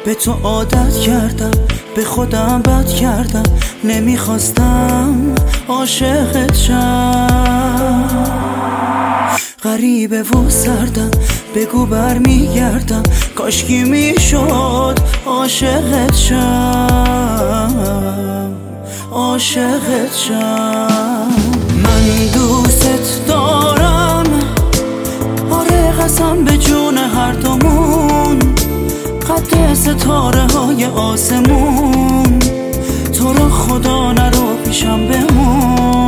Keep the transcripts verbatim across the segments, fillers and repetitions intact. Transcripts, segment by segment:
به تو عادت کردم، به خودم بد کردم، نمیخواستم عاشقت شم. غریبه و سردم، بگو برمیگردم، کاشکی میشد عاشقت شم، عاشقت شم. من دوست دارم، آره قسم به جون هر دومون، قد ستاره های آسمون، تو رو خدا نرو پیشم بمون.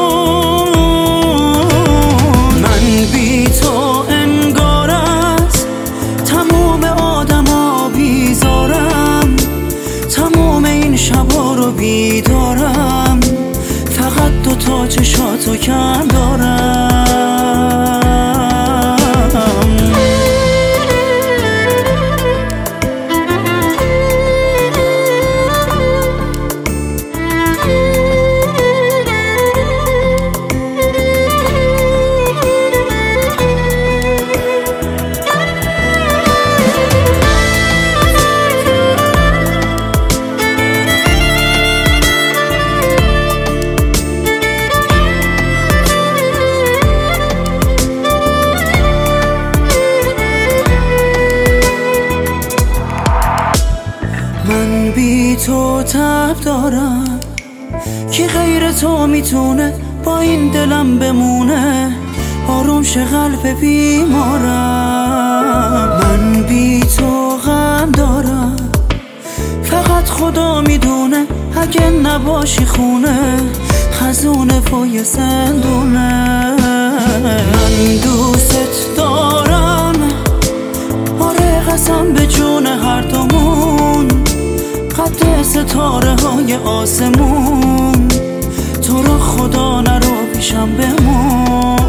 من بی تو انگار از تموم آدم ها بیزارم، تموم این شبا رو بیدارم، فقط دو تا چشاتو کم دارم. من بی تو تب دارم، کی غیر تو میتونه با این دلم بمونه، آروم شه قلب بیمارم. من بی تو غم دارم، فقط خدا میدونه، اگه نباشی خونه خزونه پای زندونه. من دوست دارم، آره قسم به جون هر دومون، قد ستاره های آسمون، تو رو خدا نرو پیشم بمون.